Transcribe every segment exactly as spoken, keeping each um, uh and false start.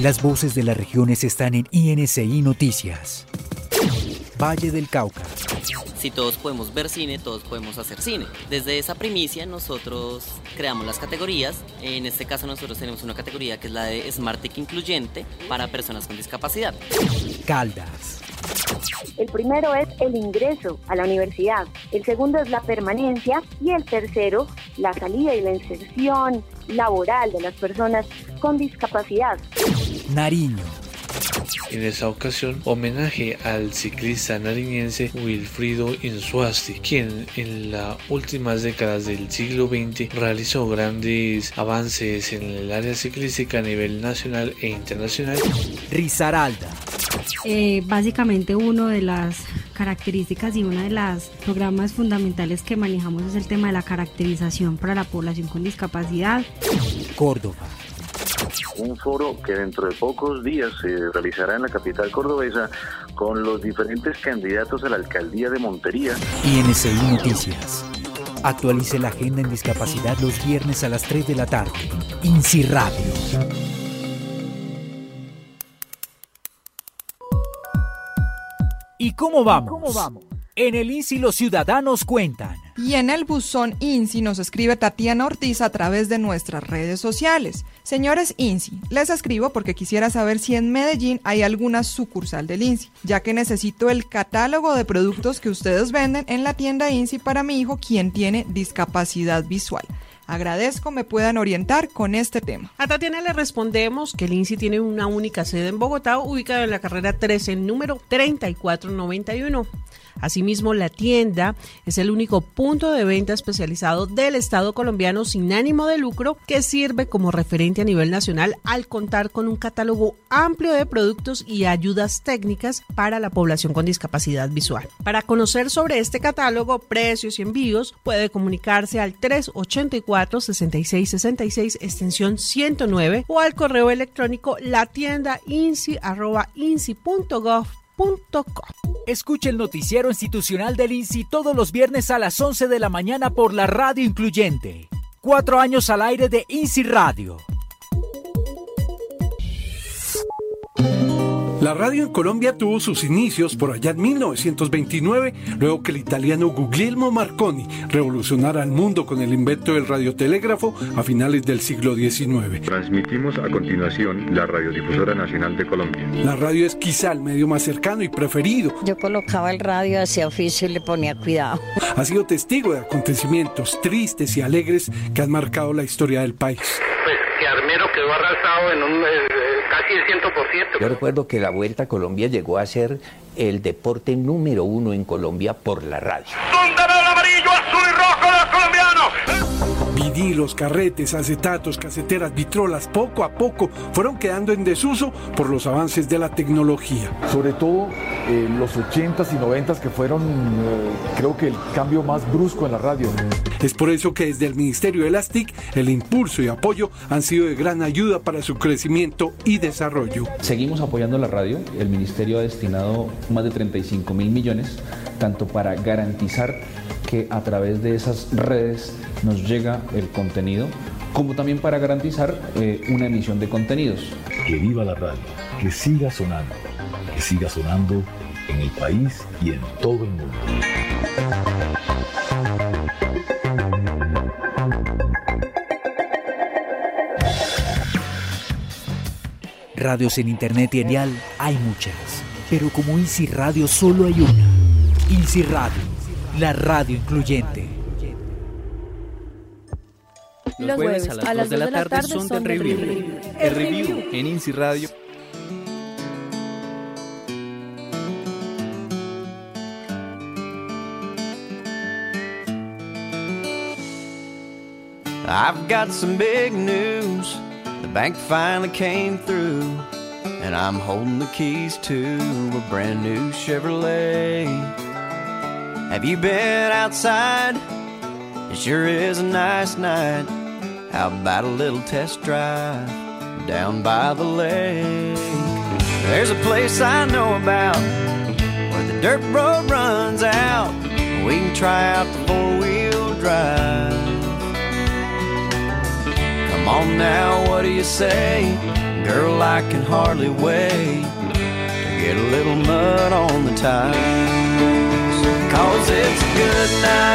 Las voces de las regiones están en I N C I Noticias. Valle del Cauca. Si todos podemos ver cine, todos podemos hacer cine. Desde esa primicia nosotros creamos las categorías. En este caso nosotros tenemos una categoría que es la de Smart Tech Incluyente para personas con discapacidad. Caldas. El primero es el ingreso a la universidad, el segundo es la permanencia y el tercero, la salida y la inserción laboral de las personas con discapacidad. Nariño. En esta ocasión, homenaje al ciclista nariñense Wilfrido Insuasti, quien en las últimas décadas del siglo veinte realizó grandes avances en el área ciclística a nivel nacional e internacional. Risaralda. Eh, básicamente una de las características y uno de los programas fundamentales que manejamos es el tema de la caracterización para la población con discapacidad. Córdoba. Un foro que dentro de pocos días se realizará en la capital cordobesa con los diferentes candidatos a la alcaldía de Montería. I N C I Noticias. Actualice la agenda en discapacidad los viernes a las tres de la tarde. INSI Radio. ¿Y cómo vamos? ¿Cómo vamos? En el INSI los ciudadanos cuentan. Y en el buzón INSI nos escribe Tatiana Ortiz a través de nuestras redes sociales. Señores INSI, les escribo porque quisiera saber si en Medellín hay alguna sucursal del INSI, ya que necesito el catálogo de productos que ustedes venden en la tienda INSI para mi hijo, quien tiene discapacidad visual. Agradezco me puedan orientar con este tema. A Tatiana le respondemos que el INSI tiene una única sede en Bogotá, ubicada en la carrera trece, número treinta y cuatro noventa y uno. Asimismo, la tienda es el único punto de venta especializado del Estado colombiano sin ánimo de lucro que sirve como referente a nivel nacional al contar con un catálogo amplio de productos y ayudas técnicas para la población con discapacidad visual. Para conocer sobre este catálogo, precios y envíos, puede comunicarse al tres ochenta y cuatro, sesenta y seis sesenta y seis extensión ciento nueve o al correo electrónico latiendainsi arroba insi punto gov punto co. Escuche el noticiero institucional del INSI todos los viernes a las once de la mañana por la radio incluyente. Cuatro años al aire de INSI Radio. La radio en Colombia tuvo sus inicios por allá en mil novecientos veintinueve, luego que el italiano Guglielmo Marconi revolucionara el mundo con el invento del radiotelégrafo a finales del siglo diecinueve. Transmitimos a continuación la Radiodifusora Nacional de Colombia. La radio es quizá el medio más cercano y preferido. Yo colocaba el radio hacia oficio y le ponía cuidado. Ha sido testigo de acontecimientos tristes y alegres que han marcado la historia del país. Pues que Armero quedó arrasado en un... Eh, casi el cien por ciento. Yo recuerdo que la Vuelta a Colombia llegó a ser el deporte número uno en Colombia por la radio. ¿Dónde ve el amarillo, azul y rojo de los colombianos? Vinilos, carretes, acetatos, caseteras, vitrolas, poco a poco fueron quedando en desuso por los avances de la tecnología. Sobre todo eh, los ochentas y noventas que fueron, eh, creo que el cambio más brusco en la radio. Es por eso que desde el Ministerio de las T I C, el impulso y apoyo han sido de gran ayuda para su crecimiento y desarrollo. Seguimos apoyando la radio. El Ministerio ha destinado más de treinta y cinco mil millones, tanto para garantizar que a través de esas redes nos llega el contenido, como también para garantizar eh, una emisión de contenidos. Que viva la radio, que siga sonando, que siga sonando en el país y en todo el mundo. Radios en internet y dial hay muchas, pero como INSI Radio solo hay una. INSI Radio, la radio incluyente. Los jueves a las, a las dos de la tarde son del review. El review en INSI Radio. I've got some big news. The bank finally came through, and I'm holding the keys to a brand new Chevrolet. Have you been outside? It sure is a nice night. How about a little test drive down by the lake? There's a place I know about where the dirt road runs out. We can try out the four-wheel drive. Come on now, what do you say? Girl, I can hardly wait to get a little mud on the tires. Cause it's a good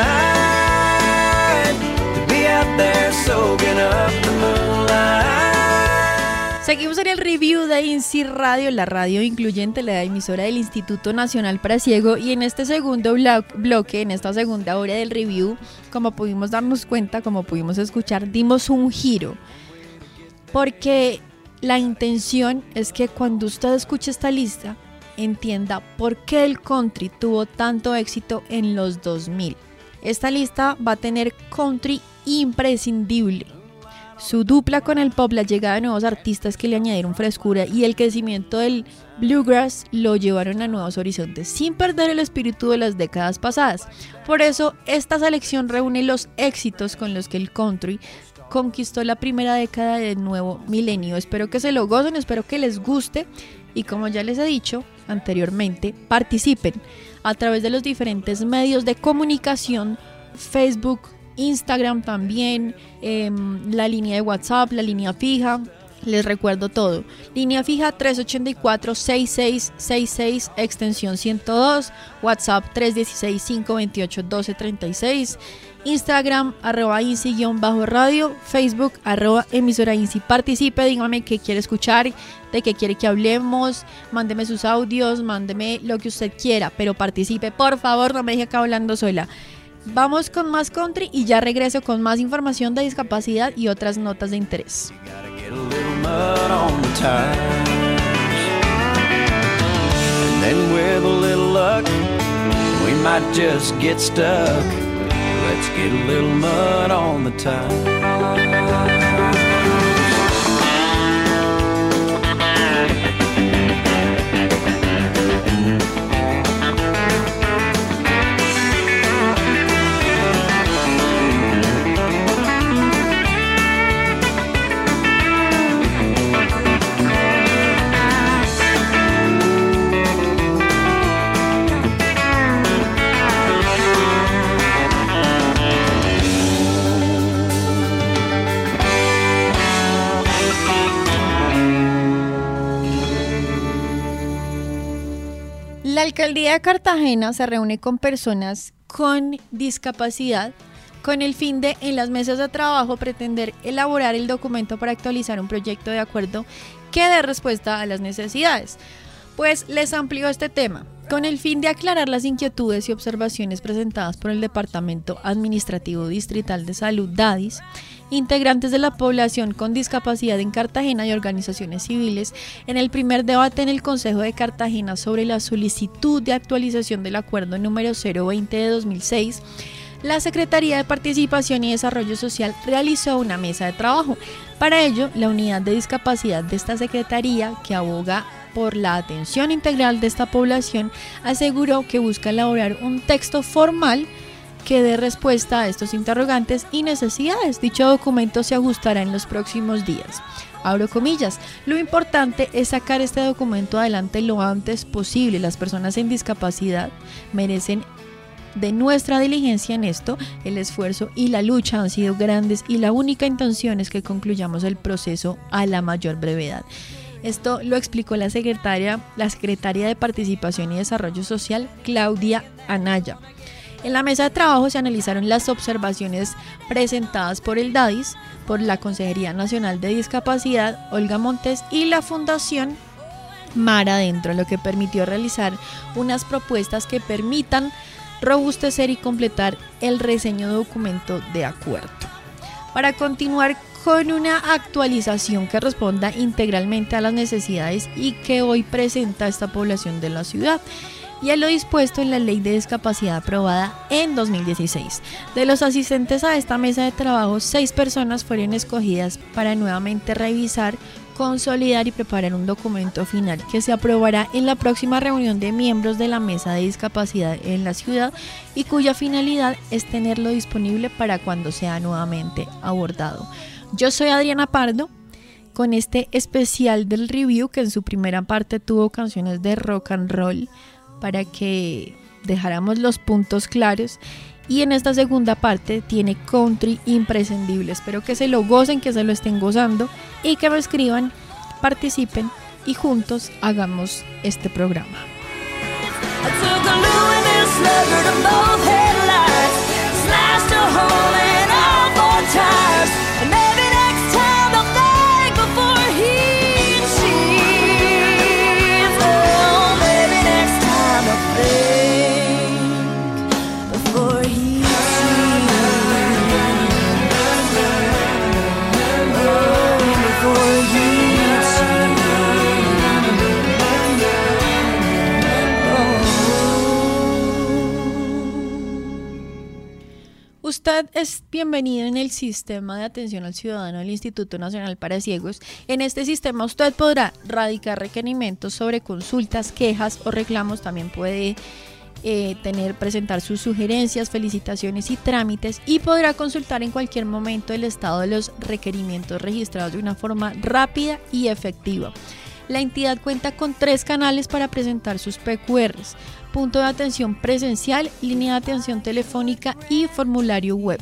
night to be out there soaking up the moonlight. Seguimos en el review de INSI Radio, la radio incluyente, la emisora del Instituto Nacional para Ciego, y en este segundo bloque, en esta segunda hora del review, como pudimos darnos cuenta, como pudimos escuchar, dimos un giro, porque la intención es que cuando usted escuche esta lista, entienda por qué el country tuvo tanto éxito en los dos mil. Esta lista va a tener country imprescindible. Su dupla con el pop, la llegada de nuevos artistas que le añadieron frescura y el crecimiento del bluegrass lo llevaron a nuevos horizontes, sin perder el espíritu de las décadas pasadas. Por eso, esta selección reúne los éxitos con los que el country conquistó la primera década del nuevo milenio. Espero que se lo gocen, espero que les guste y, como ya les he dicho anteriormente, participen a través de los diferentes medios de comunicación, Facebook, Instagram también, eh, la línea de WhatsApp, la línea fija, les recuerdo todo. Línea fija tres ocho cuatro, seis seis seis seis, extensión ciento dos, WhatsApp tres uno seis, cinco dos ocho, uno dos tres seis, Instagram arroba INSI-radio, Facebook arroba emisora INSI. Participe, dígame qué quiere escuchar, de qué quiere que hablemos, mándeme sus audios, mándeme lo que usted quiera, pero participe, por favor, no me deje acá hablando sola. Vamos con más country y ya regreso con más información de discapacidad y otras notas de interés. La alcaldía de Cartagena se reúne con personas con discapacidad con el fin de, en las mesas de trabajo, pretender elaborar el documento para actualizar un proyecto de acuerdo que dé respuesta a las necesidades. Pues les amplió este tema, con el fin de aclarar las inquietudes y observaciones presentadas por el Departamento Administrativo Distrital de Salud, DADIS, integrantes de la población con discapacidad en Cartagena y organizaciones civiles, en el primer debate en el Consejo de Cartagena sobre la solicitud de actualización del acuerdo número cero veinte de dos mil seis, la Secretaría de Participación y Desarrollo Social realizó una mesa de trabajo. Para ello, la unidad de discapacidad de esta Secretaría, que aboga por la atención integral de esta población, aseguró que busca elaborar un texto formal que dé respuesta a estos interrogantes y necesidades. Dicho documento se ajustará en los próximos días. Abro comillas, lo importante es sacar este documento adelante lo antes posible. Las personas en discapacidad merecen de nuestra diligencia en esto. El esfuerzo y la lucha han sido grandes y la única intención es que concluyamos el proceso a la mayor brevedad. Esto lo explicó la secretaria, la secretaria de Participación y Desarrollo Social, Claudia Anaya. En la mesa de trabajo se analizaron las observaciones presentadas por el DADIS, por la Consejería Nacional de Discapacidad, Olga Montes, y la Fundación Mar Adentro, lo que permitió realizar unas propuestas que permitan robustecer y completar el reseño documento de acuerdo. Para continuar con una actualización que responda integralmente a las necesidades y que hoy presenta esta población de la ciudad, y a lo dispuesto en la Ley de Discapacidad aprobada en dos mil dieciséis. De los asistentes a esta mesa de trabajo, seis personas fueron escogidas para nuevamente revisar, consolidar y preparar un documento final que se aprobará en la próxima reunión de miembros de la Mesa de Discapacidad en la ciudad y cuya finalidad es tenerlo disponible para cuando sea nuevamente abordado. Yo soy Adriana Pardo, con este especial del review que en su primera parte tuvo canciones de rock and roll, para que dejáramos los puntos claros, Y en esta segunda parte tiene country imprescindible. Espero que se lo gocen, que se lo estén gozando y que me escriban, participen y juntos hagamos este programa. Usted es bienvenido en el Sistema de Atención al Ciudadano del Instituto Nacional para Ciegos. En este sistema usted podrá radicar requerimientos sobre consultas, quejas o reclamos. También puede eh, tener, presentar sus sugerencias, felicitaciones y trámites, y podrá consultar en cualquier momento el estado de los requerimientos registrados de una forma rápida y efectiva. La entidad cuenta con tres canales para presentar sus P Q Rs: punto de atención presencial, línea de atención telefónica y formulario web.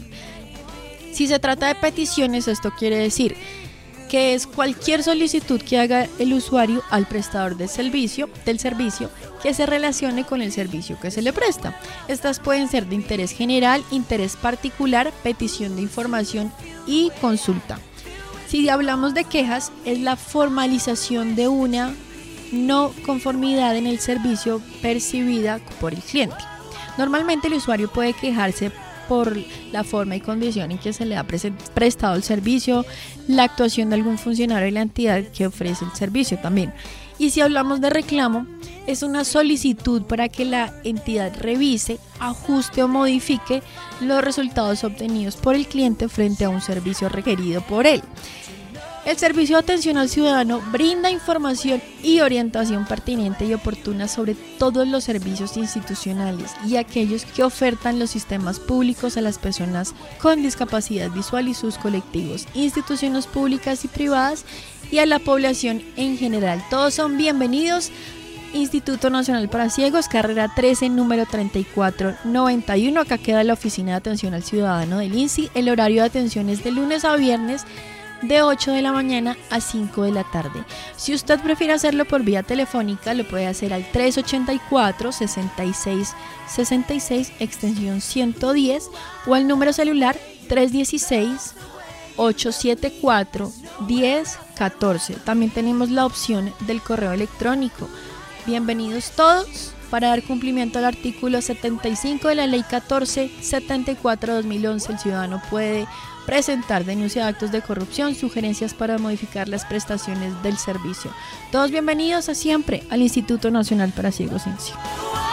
Si se trata de peticiones, esto quiere decir que es cualquier solicitud que haga el usuario al prestador del servicio, del servicio que se relacione con el servicio que se le presta. Estas pueden ser de interés general, interés particular, petición de información y consulta. Si hablamos de quejas, es la formalización de una no conformidad en el servicio percibida por el cliente. Normalmente el usuario puede quejarse por la forma y condición en que se le ha prestado el servicio, la actuación de algún funcionario de la entidad que ofrece el servicio también. Y si hablamos de reclamo, es una solicitud para que la entidad revise, ajuste o modifique los resultados obtenidos por el cliente frente a un servicio requerido por él. El Servicio de Atención al Ciudadano brinda información y orientación pertinente y oportuna sobre todos los servicios institucionales y aquellos que ofertan los sistemas públicos a las personas con discapacidad visual y sus colectivos, instituciones públicas y privadas, y a la población en general. Todos son bienvenidos. Instituto Nacional para Ciegos, carrera trece, número treinta y cuatro noventa y uno. Acá queda la Oficina de Atención al Ciudadano del I N S I. El horario de atención es de lunes a viernes, de ocho de la mañana a cinco de la tarde. Si usted prefiere hacerlo por vía telefónica, lo puede hacer al tres ochenta y cuatro, sesenta y seis sesenta y seis, extensión ciento diez, o al número celular tres dieciséis, ochocientos setenta y cuatro, diez catorce. También tenemos la opción del correo electrónico. Bienvenidos todos. Para dar cumplimiento al artículo setenta y cinco de la Ley catorce setenta y cuatro de dos mil once, el ciudadano puede presentar denuncia de actos de corrupción, sugerencias para modificar las prestaciones del servicio. Todos bienvenidos a siempre al Instituto Nacional para Ciegos I N S I.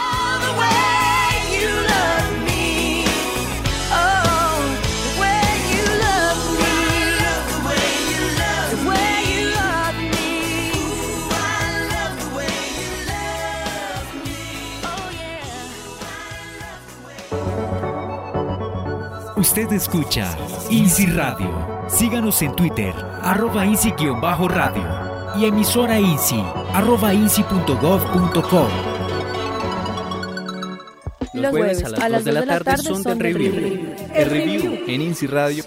Usted escucha I N S I Radio. Síganos en Twitter, arroba I N S I-radio, y emisora I N S I, arroba I N S I punto gov punto co. Los jueves a las dos de la tarde son de Review. El Review en I N S I Radio.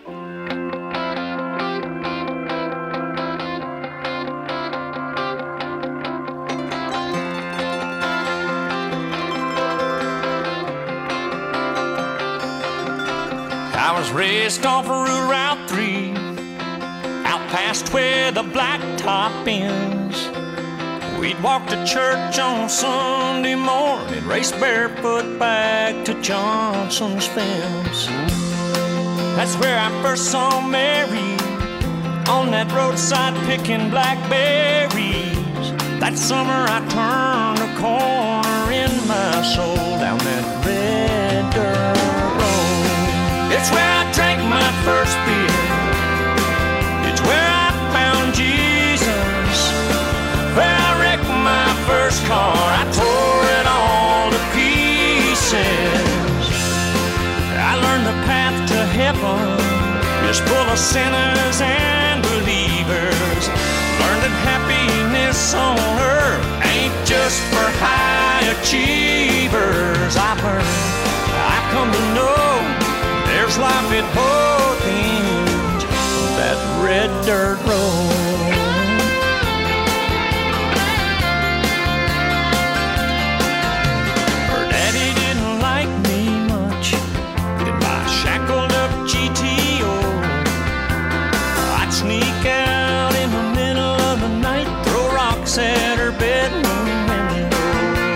I was raised off of Route three, out past where the blacktop ends. We'd walk to church on Sunday morning, race barefoot back to Johnson's fence. That's where I first saw Mary, on that roadside picking blackberries. That summer I turned a corner in my soul down that red dirt road. It's where I drank my first beer. It's where I found Jesus. Where I wrecked my first car. I tore it all to pieces. I learned the path to heaven is full of sinners and believers. Learned that happiness on earth ain't just for high achievers. I've learned, I've come to know There's life at both ends of that red dirt road. Her daddy didn't like me much in my shackled up G T O. I'd sneak out in the middle of the night, throw rocks at her bedroom window.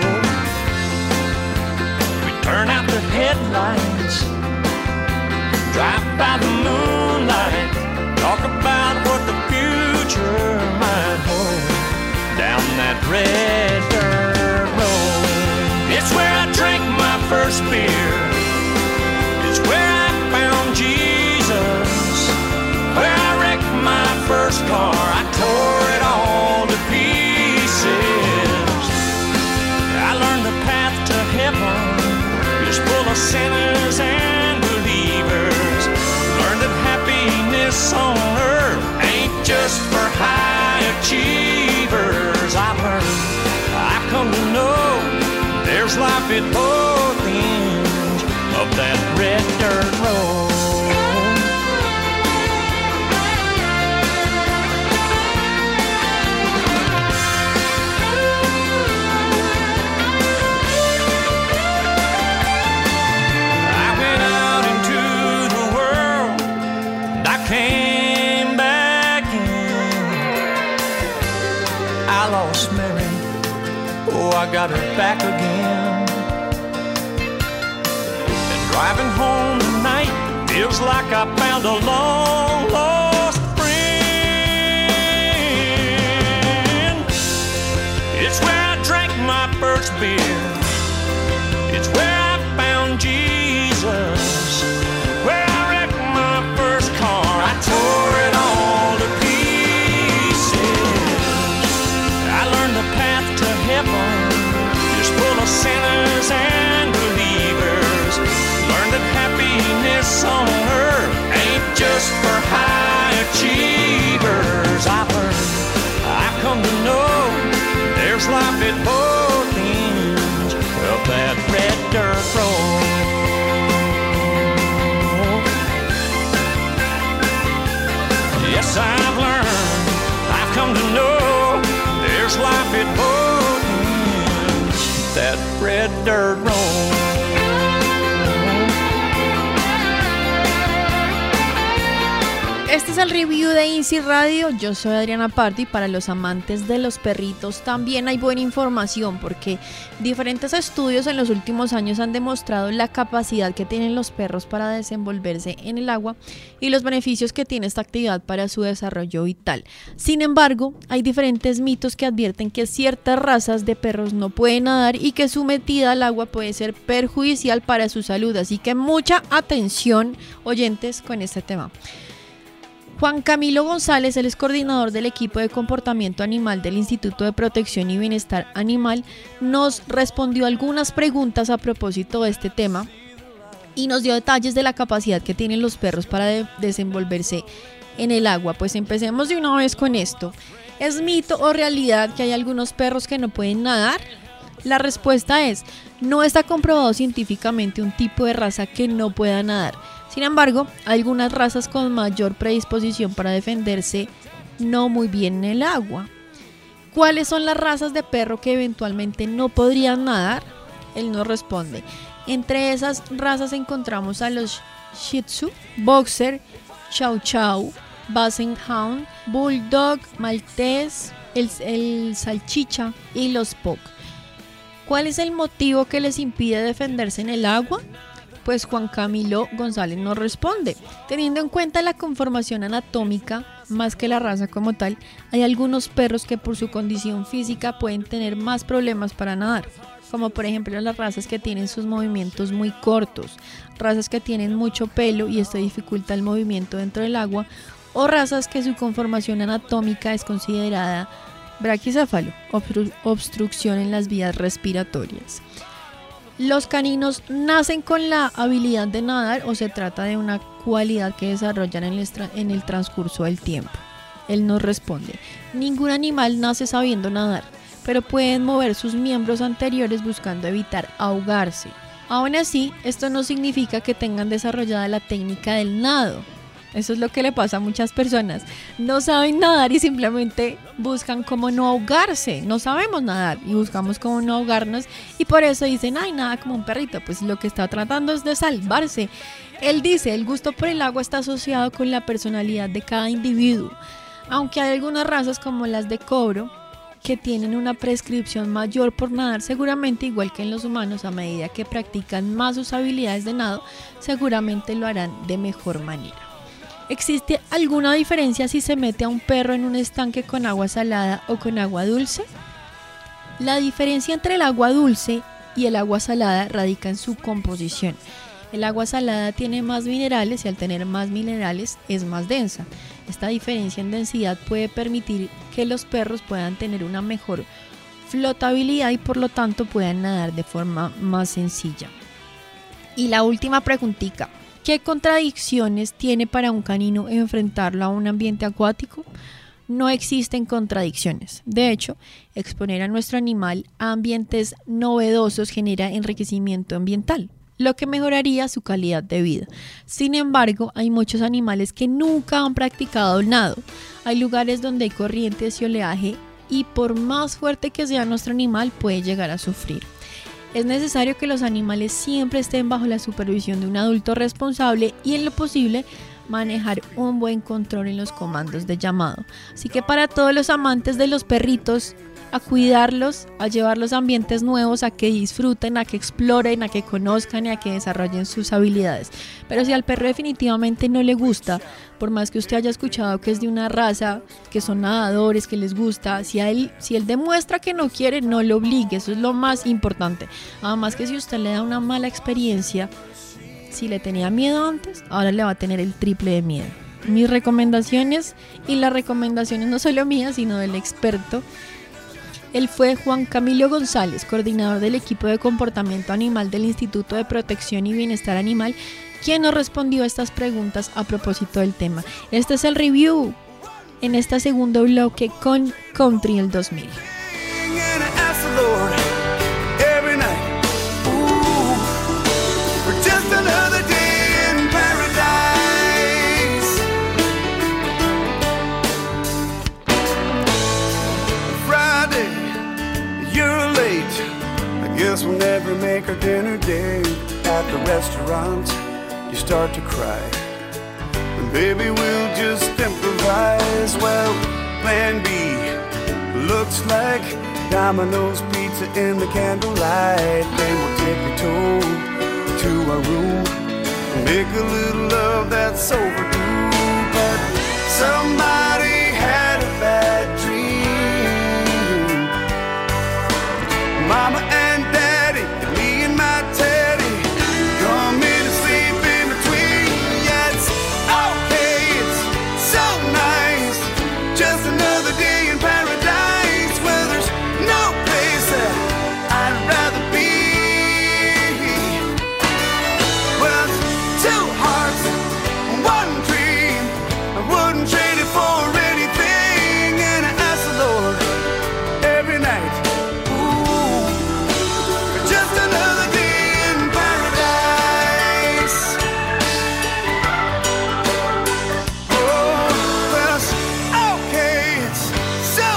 We'd turn out the headlights, drive by the moonlight, talk about what the future might hold down that red dirt road. It's where I drank my first beer. It's where I found Jesus. Where I wrecked my first car. I tore it all to pieces. I learned the path to heaven is full of sinners and believers. Learned that happiness on earth ain't just for high achievers. I've learned, I've come to know there's life at both ends of that red dirt road. Came back in. I lost Mary, oh, I got her back again. And driving home tonight feels like I found a long lost friend. It's where I drank my first beer. It's where I found Jesus. Where I wrecked my first car. I tore it all to pieces. I learned the path to heaven is full of sinners and believers. Learned that happiness on earth ain't just for high achievers. I've learned, I've come to know there's life at both ends of that red dirt road. Yes, I've learned, I've come to know there's life at both ends, that red dirt road. Este es el review de INSI Radio. Yo soy Adriana Pardo y para los amantes de los perritos también hay buena información porque diferentes estudios en los últimos años han demostrado la capacidad que tienen los perros para desenvolverse en el agua y los beneficios que tiene esta actividad para su desarrollo vital. Sin embargo, hay diferentes mitos que advierten que ciertas razas de perros no pueden nadar y que su metida al agua puede ser perjudicial para su salud. Así que mucha atención, oyentes, con este tema. Juan Camilo González, él es coordinador del equipo de comportamiento animal del Instituto de Protección y Bienestar Animal, nos respondió algunas preguntas a propósito de este tema y nos dio detalles de la capacidad que tienen los perros para de- desenvolverse en el agua. Pues empecemos de una vez con esto. ¿Es mito o realidad que hay algunos perros que no pueden nadar? La respuesta es, no está comprobado científicamente un tipo de raza que no pueda nadar. Sin embargo, algunas razas con mayor predisposición para defenderse no muy bien en el agua. ¿Cuáles son las razas de perro que eventualmente no podrían nadar? Él nos responde. Entre esas razas encontramos a los Shih Tzu, Boxer, Chow Chow, Basset Hound, Bulldog, Maltés, el, el Salchicha y los Pug. ¿Cuál es el motivo que les impide defenderse en el agua? Pues Juan Camilo González nos responde. Teniendo en cuenta la conformación anatómica, más que la raza como tal, hay algunos perros que por su condición física pueden tener más problemas para nadar, como por ejemplo las razas que tienen sus movimientos muy cortos, razas que tienen mucho pelo y esto dificulta el movimiento dentro del agua, o razas que su conformación anatómica es considerada braquicéfalo, obstru- obstrucción en las vías respiratorias. ¿Los caninos nacen con la habilidad de nadar o se trata de una cualidad que desarrollan en el, tra- en el transcurso del tiempo? Él nos responde, ningún animal nace sabiendo nadar, pero pueden mover sus miembros anteriores buscando evitar ahogarse. Aún así, esto no significa que tengan desarrollada la técnica del nado. Eso es lo que le pasa a muchas personas. No saben nadar y simplemente buscan cómo no ahogarse. No sabemos nadar y buscamos cómo no ahogarnos y por eso dicen, ay, nada como un perrito. Pues lo que está tratando es de salvarse. Él dice, el gusto por el agua está asociado con la personalidad de cada individuo. Aunque hay algunas razas como las de cobro que tienen una prescripción mayor por nadar, seguramente igual que en los humanos, a medida que practican más sus habilidades de nado, seguramente lo harán de mejor manera. ¿Existe alguna diferencia si se mete a un perro en un estanque con agua salada o con agua dulce? La diferencia entre el agua dulce y el agua salada radica en su composición. El agua salada tiene más minerales y al tener más minerales es más densa. Esta diferencia en densidad puede permitir que los perros puedan tener una mejor flotabilidad y por lo tanto puedan nadar de forma más sencilla. Y la última preguntita. ¿Qué contradicciones tiene para un canino enfrentarlo a un ambiente acuático? No existen contradicciones. De hecho, exponer a nuestro animal a ambientes novedosos genera enriquecimiento ambiental, lo que mejoraría su calidad de vida. Sin embargo, hay muchos animales que nunca han practicado el nado. Hay lugares donde hay corrientes y oleaje y por más fuerte que sea nuestro animal puede llegar a sufrir. Es necesario que los animales siempre estén bajo la supervisión de un adulto responsable y en lo posible manejar un buen control en los comandos de llamado. Así que para todos los amantes de los perritos, a cuidarlos, a llevarlos a ambientes nuevos, a que disfruten, a que exploren, a que conozcan y a que desarrollen sus habilidades. Pero si al perro definitivamente no le gusta, por más que usted haya escuchado que es de una raza, que son nadadores, que les gusta, si, a él, si él demuestra que no quiere, no lo obligue, eso es lo más importante. Además que si usted le da una mala experiencia, si le tenía miedo antes, ahora le va a tener el triple de miedo. Mis recomendaciones, y las recomendaciones no solo mías, sino del experto, él fue Juan Camilo González, coordinador del equipo de comportamiento animal del Instituto de Protección y Bienestar Animal, quien nos respondió a estas preguntas a propósito del tema. Este es el review en este segundo bloque con Country el dos mil. Guess we'll never make our dinner date. At the restaurant, you start to cry. And baby, we'll just improvise. Well, plan B looks like Domino's pizza in the candlelight. Then we'll take you to, to our room and make a little love that's overdue. But somebody had a bad dream. Mama and Daddy, and me and my Teddy, come in and sleep in between. Yeah, it's okay, it's so nice. Just another day in paradise where there's no place that I'd rather be. Well, it's two hearts, one dream. I wouldn't trade it for anything. And I ask the Lord every night, just another day in paradise. Oh, well, it's okay, it's so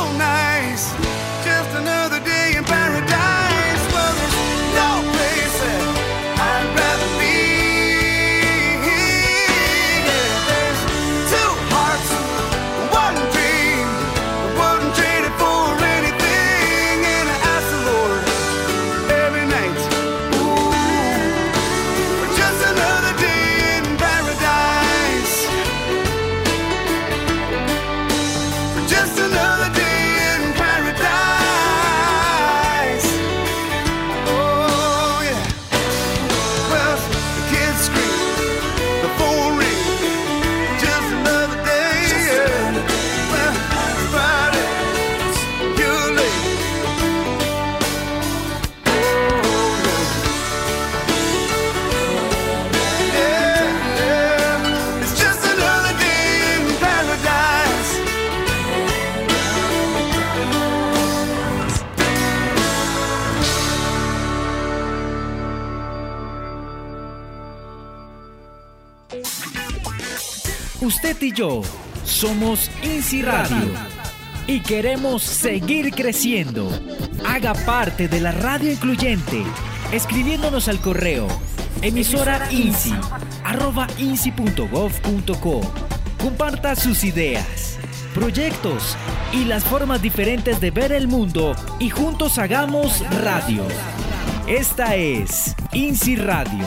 Usted y yo somos INSI Radio y queremos seguir creciendo. Haga parte de la radio incluyente escribiéndonos al correo emisora insi arroba insi punto gov punto co. Comparta sus ideas, proyectos y las formas diferentes de ver el mundo y juntos hagamos radio. Esta es INSI Radio.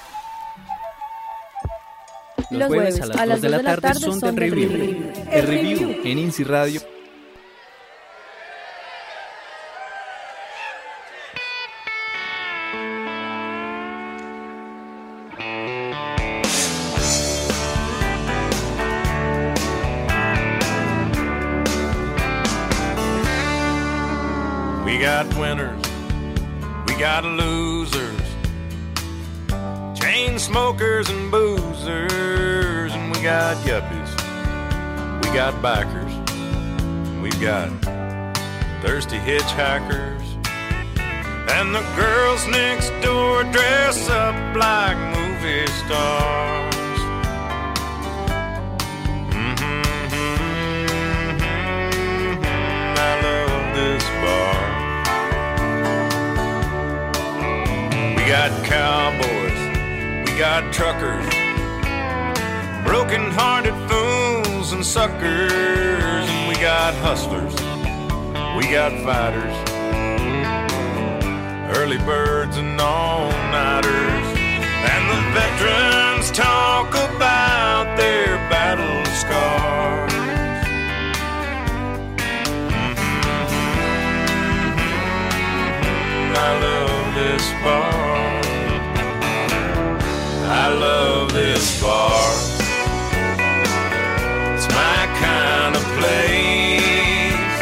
Los jueves a las, a las dos de la tarde son de Review. Review. El Review en INSI Radio. We got winners, we got losers, chain smokers and boozers, and we got yuppies, we got bikers, we've got thirsty hitchhikers, and the girls next door dress up like movie stars. Mm-hmm, mm-hmm, I love this bar. We got cowboys, we got truckers, broken-hearted fools and suckers, and we got hustlers, we got fighters, early birds and all-nighters, and the veterans talk about their battle scars. Mm-hmm, I love this bar. I love this bar. It's my kind of place.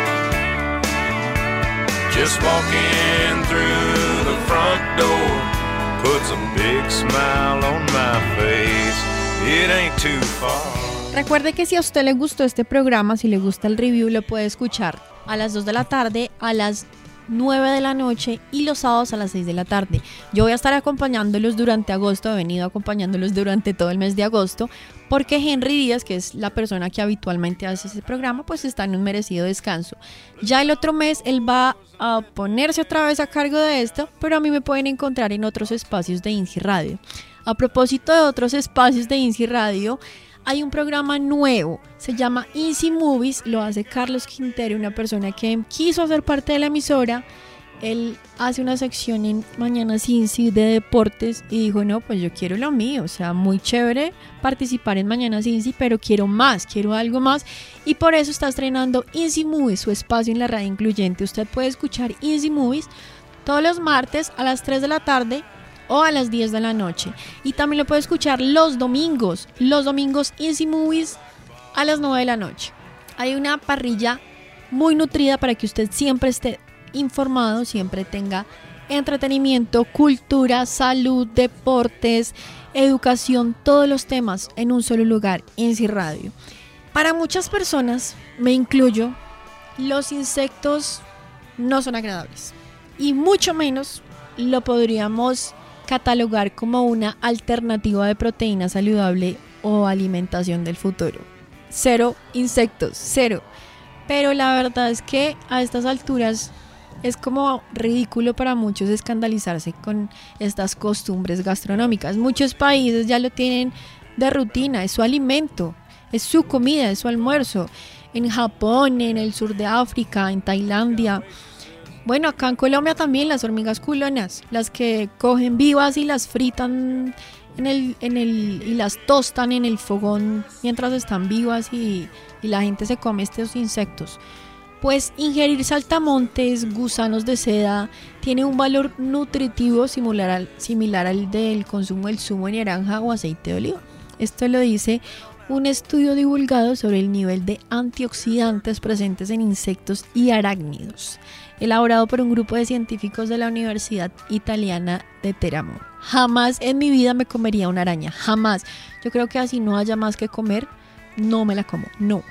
Just walking through the front door puts a big smile on my face. It ain't too far. Recuerde que si a usted le gustó este programa, si le gusta el review, lo puede escuchar a las dos de la tarde, a las nueve de la noche y los sábados a las seis de la tarde. Yo voy a estar acompañándolos durante agosto, he venido acompañándolos durante todo el mes de agosto, porque Henry Díaz, que es la persona que habitualmente hace ese programa, pues está en un merecido descanso. Ya el otro mes él va a ponerse otra vez a cargo de esto, pero a mí me pueden encontrar en otros espacios de INSI Radio. A propósito de otros espacios de INSI Radio, hay un programa nuevo, se llama INSI Movies, lo hace Carlos Quintero, una persona que quiso hacer parte de la emisora. Él hace una sección en Mañanas INSI de deportes y dijo, no, pues yo quiero lo mío, o sea, muy chévere participar en Mañanas INSI, pero quiero más, quiero algo más, y por eso está estrenando INSI Movies, su espacio en la radio incluyente. Usted puede escuchar INSI Movies todos los martes a las tres de la tarde o a las diez de la noche, y también lo puede escuchar los domingos, los domingos INSI Movies a las nueve de la noche. Hay una parrilla muy nutrida para que usted siempre esté informado, siempre tenga entretenimiento, cultura, salud, deportes, educación, todos los temas en un solo lugar, INSI Radio. Para muchas personas, me incluyo, los insectos no son agradables y mucho menos lo podríamos catalogar como una alternativa de proteína saludable o alimentación del futuro. Cero insectos, cero. Pero la verdad es que a estas alturas es como ridículo para muchos escandalizarse con estas costumbres gastronómicas. Muchos países ya lo tienen de rutina, es su alimento, es su comida, es su almuerzo. En Japón, en el sur de África, en Tailandia. Bueno, acá en Colombia también las hormigas culonas, las que cogen vivas y las fritan en el, en el, y las tostan en el fogón mientras están vivas y, y la gente se come estos insectos. Pues ingerir saltamontes, gusanos de seda, tiene un valor nutritivo similar al, similar al del consumo del zumo de naranja o aceite de oliva. Esto lo dice un estudio divulgado sobre el nivel de antioxidantes presentes en insectos y arácnidos, elaborado por un grupo de científicos de la Universidad Italiana de Teramo. Jamás en mi vida me comería una araña, jamás. Yo creo que así no haya más que comer, no me la como, no.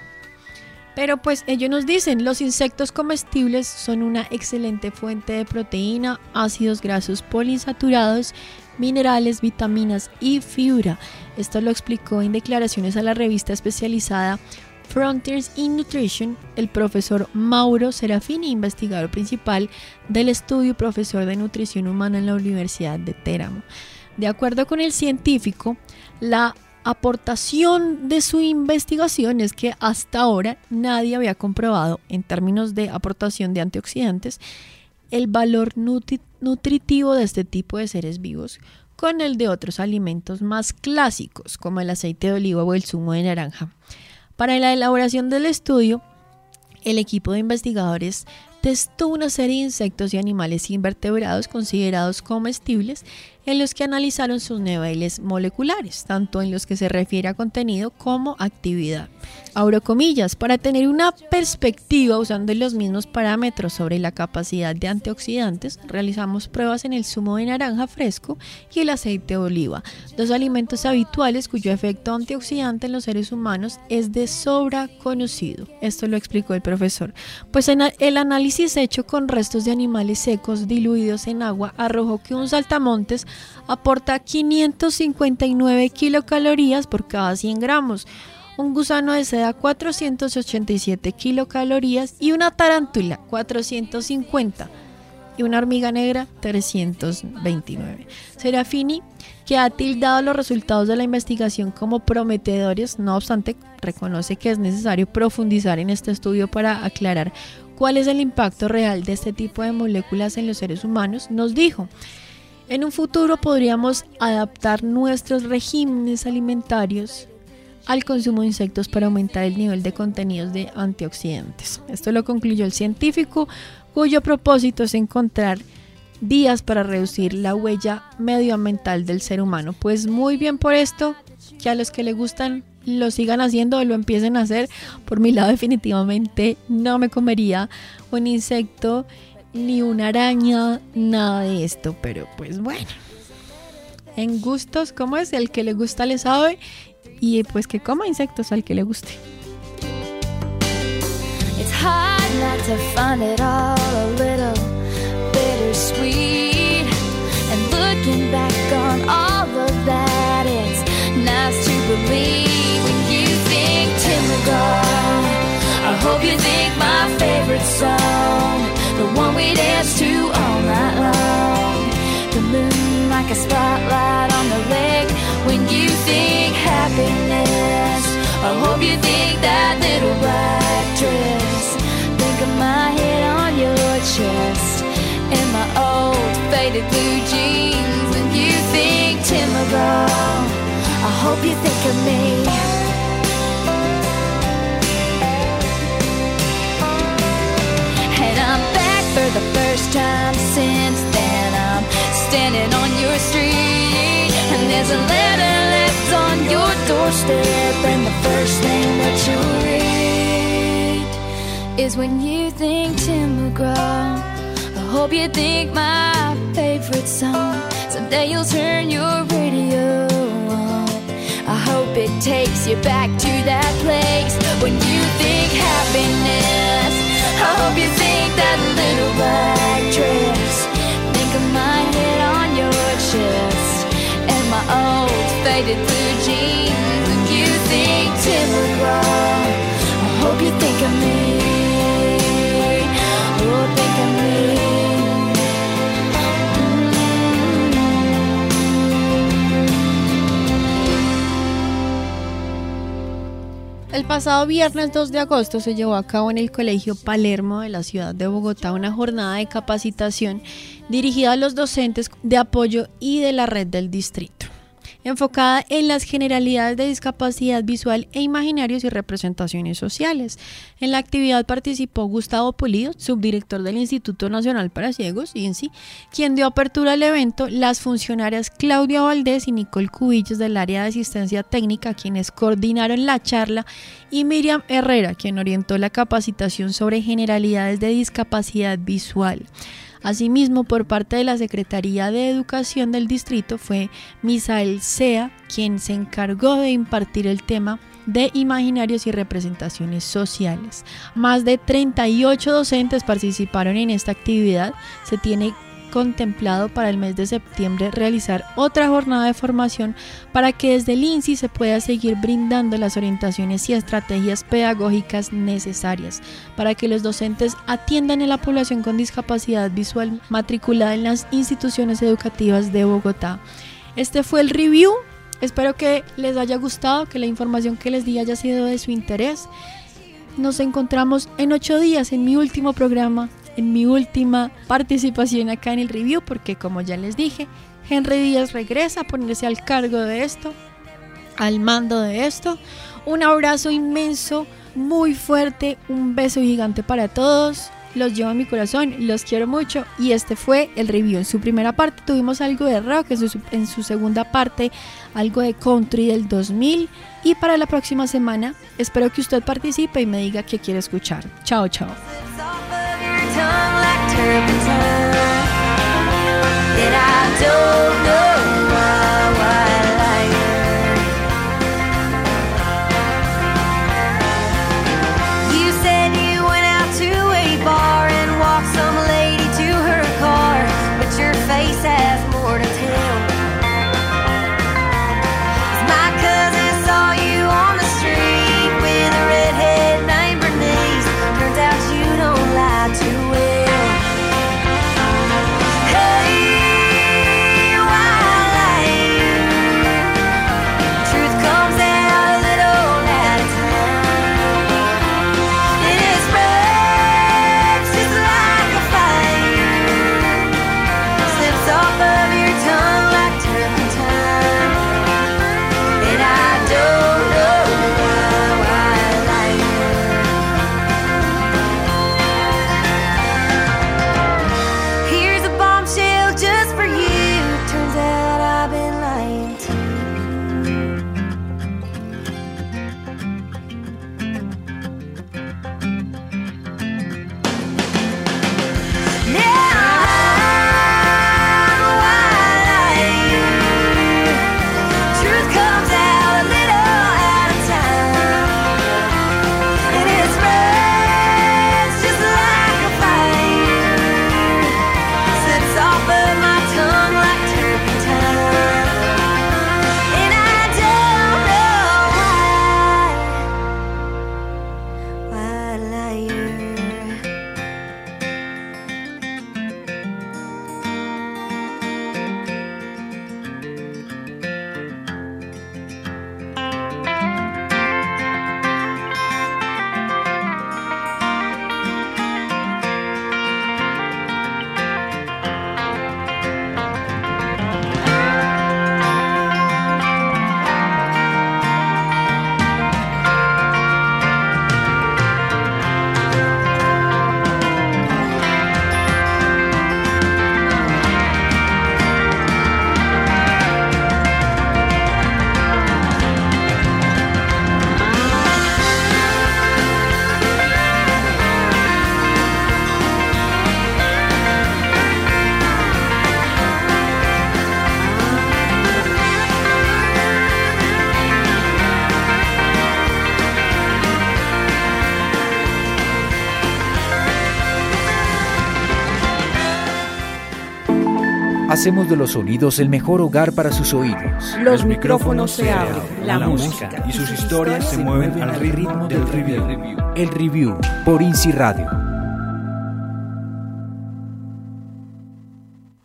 Pero pues ellos nos dicen, los insectos comestibles son una excelente fuente de proteína, ácidos grasos poliinsaturados, minerales, vitaminas y fibra. Esto lo explicó en declaraciones a la revista especializada Frontiers in Nutrition el profesor Mauro Serafini, investigador principal del estudio y profesor de nutrición humana en la Universidad de Teramo. De acuerdo con el científico, la aportación de su investigación es que hasta ahora nadie había comprobado, en términos de aportación de antioxidantes, el valor nutri- nutritivo de este tipo de seres vivos con el de otros alimentos más clásicos, como el aceite de oliva o el zumo de naranja. Para la elaboración del estudio, el equipo de investigadores testó una serie de insectos y animales invertebrados considerados comestibles, en los que analizaron sus niveles moleculares, tanto en los que se refiere a contenido como actividad. Abro comillas, para tener una perspectiva usando los mismos parámetros sobre la capacidad de antioxidantes, realizamos pruebas en el zumo de naranja fresco y el aceite de oliva, dos alimentos habituales cuyo efecto antioxidante en los seres humanos es de sobra conocido. Esto lo explicó el profesor. Pues en el análisis hecho con restos de animales secos diluidos en agua arrojó que un saltamontes aporta quinientos cincuenta y nueve kilocalorías por cada cien gramos, un gusano de seda cuatrocientos ochenta y siete kilocalorías y una tarántula cuatrocientos cincuenta y una hormiga negra trescientos veintinueve. Serafini, que ha tildado los resultados de la investigación como prometedores, no obstante, reconoce que es necesario profundizar en este estudio para aclarar cuál es el impacto real de este tipo de moléculas en los seres humanos. Nos dijo: en un futuro podríamos adaptar nuestros regímenes alimentarios al consumo de insectos para aumentar el nivel de contenidos de antioxidantes. Esto lo concluyó el científico, cuyo propósito es encontrar vías para reducir la huella medioambiental del ser humano. Pues muy bien por esto, que a los que les gustan lo sigan haciendo o lo empiecen a hacer. Por mi lado, definitivamente no me comería un insecto ni una araña, nada de esto, pero pues bueno, en gustos, ¿cómo es? El que le gusta le sabe, y pues que coma insectos al que le guste. It's hard not to find it all a little bittersweet, and looking back on all of that, it's nice to believe when you think Tim McGraw. I hope you think my favorite song, the one we dance to all night long. The moon like a spotlight on the lake. When you think happiness, I hope you think that little black dress. Think of my head on your chest and my old faded blue jeans. When you think Tim McGraw, I hope you think of me. And I'm back for the first time since then. I'm standing on your street, and there's a letter left on your doorstep, and the first thing that you'll read is when you think Tim McGraw. I hope you think my favorite song. Someday you'll turn your radio on. I hope it takes you back to that place when you think happiness. I hope you think that little black dress. Think of my head on your chest and my old faded blue jeans. When you think Tim McGraw, I hope you think of me. Oh, think of me. El pasado viernes dos de agosto se llevó a cabo en el Colegio Palermo de la ciudad de Bogotá una jornada de capacitación dirigida a los docentes de apoyo y de la red del distrito, enfocada en las generalidades de discapacidad visual e imaginarios y representaciones sociales. En la actividad participó Gustavo Pulido, subdirector del Instituto Nacional para Ciegos, I N C I, quien dio apertura al evento, las funcionarias Claudia Valdés y Nicole Cubillos del área de asistencia técnica, quienes coordinaron la charla, y Miriam Herrera, quien orientó la capacitación sobre generalidades de discapacidad visual. Asimismo, por parte de la Secretaría de Educación del Distrito fue Misael Sea quien se encargó de impartir el tema de imaginarios y representaciones sociales. Más de treinta y ocho docentes participaron en esta actividad. Se tiene contemplado para el mes de septiembre realizar otra jornada de formación para que desde el INSI se pueda seguir brindando las orientaciones y estrategias pedagógicas necesarias para que los docentes atiendan a la población con discapacidad visual matriculada en las instituciones educativas de Bogotá. Este fue el review. Espero que les haya gustado, que la información que les di haya sido de su interés. Nos encontramos en ocho días en mi último programa, en mi última participación acá en el review, porque como ya les dije, Henry Díaz regresa a ponerse al cargo de esto, al mando de esto. Un abrazo inmenso, muy fuerte, un beso gigante para todos. Los llevo en mi corazón, los quiero mucho y este fue el review. En su primera parte tuvimos algo de rock, en su, en su segunda parte algo de country del dos mil y para la próxima semana espero que usted participe y me diga qué quiere escuchar. Chao, chao. Hacemos de los sonidos el mejor hogar para sus oídos. Los, los micrófonos se abren, la, la música y sus historias se mueven al ritmo del review. El review por INSI Radio.